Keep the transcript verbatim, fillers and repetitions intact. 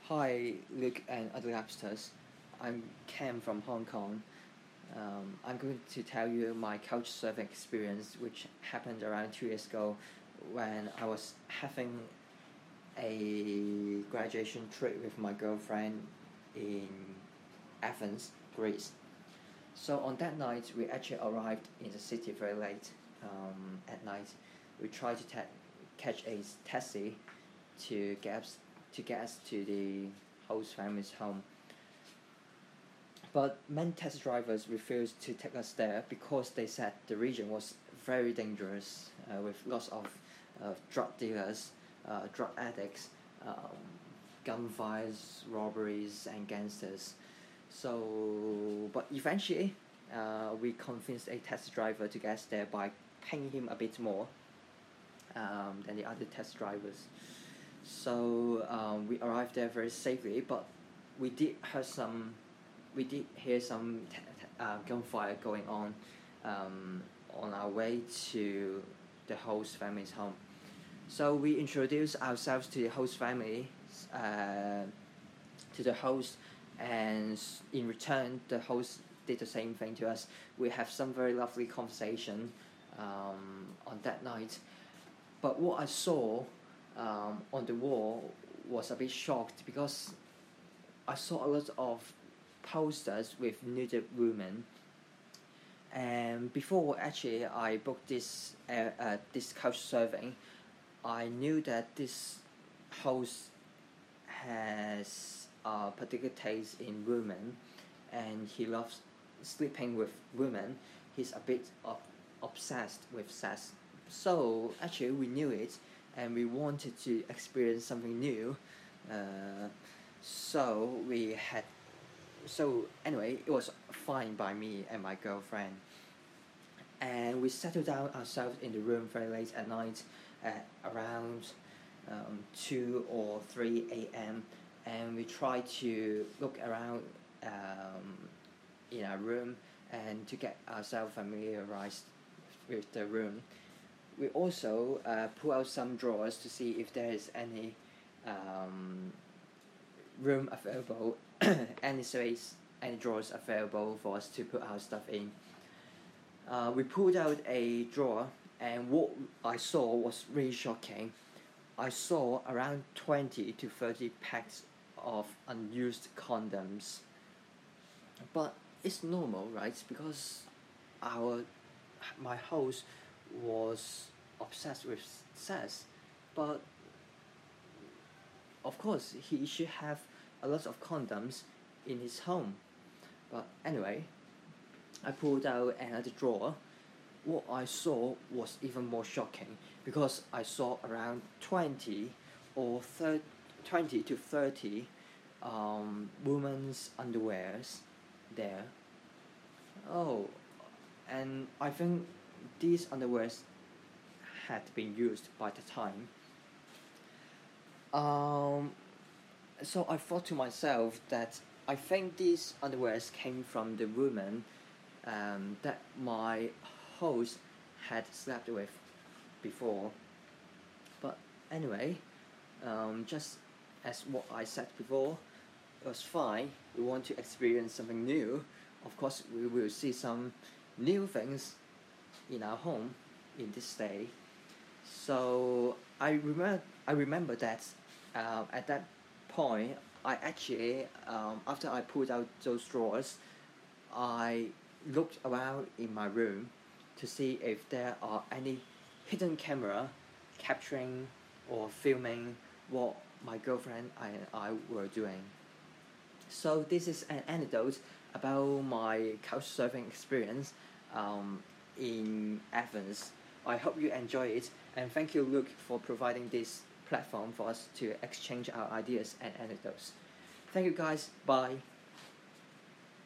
Hi, Luke and other Labsters. I'm Cam from Hong Kong. Um, I'm going to tell you my couch surfing experience, which happened around two years ago when I was having a graduation trip with my girlfriend in Athens, Greece. So on that night, we actually arrived in the city very late um, at night. We tried to ta- catch a taxi to get us, to get us to the host family's home. But many taxi drivers refused to take us there because they said the region was very dangerous uh, with lots of uh, drug dealers, uh, drug addicts, um, gunfires, robberies, and gangsters. So, but eventually, uh, we convinced a taxi driver to get us there by paying him a bit more um, than the other taxi drivers. So um, we arrived there very safely, but we did hear some, we did hear some t- t- uh, gunfire going on um, on our way to the host family's home. So we introduced ourselves to the host family, uh, to the host, and in return, the host did the same thing to us. We have some very lovely conversation um, on that night. But what I saw um, on the wall was a bit shocked because I saw a lot of posters with nude women. And before actually I booked this uh, uh, this couch surfing, I knew that this host has a particular taste in women, and he loves sleeping with women. He's a bit of obsessed with sex. So actually, we knew it, and we wanted to experience something new. Uh, so we had. So anyway, it was fine by me and my girlfriend, and we settled down ourselves in the room very late at night, at around um, two or three a m, and we tried to look around um, in our room and to get ourselves familiarized with the room. We also uh, pull out some drawers to see if there is any um, room available, any space, any drawers available for us to put our stuff in. Uh, we pulled out a drawer, and what I saw was really shocking. I saw around twenty to thirty packs of unused condoms. But it's normal, right? Because our my host was obsessed with sex, but of course he should have a lot of condoms in his home. But anyway, I pulled out another drawer. What I saw was even more shocking because I saw around twenty or thirty, twenty to thirty um, women's underwears there. Oh, and I think these underwears had been used by the time. Um, so I thought to myself that I think these underwears came from the woman um, that my host had slept with before. But anyway, um, just as what I said before, it was fine. We want to experience something new. Of course, we will see some new things in our home in this day. So I remember, I remember that uh, at that point, I actually, um, after I pulled out those drawers, I looked around in my room to see if there are any hidden camera capturing or filming what my girlfriend and I were doing. So this is an anecdote about my couch surfing experience um, in Athens. I hope you enjoy it, and thank you, Luke, for providing this platform for us to exchange our ideas and anecdotes. Thank you, guys. Bye.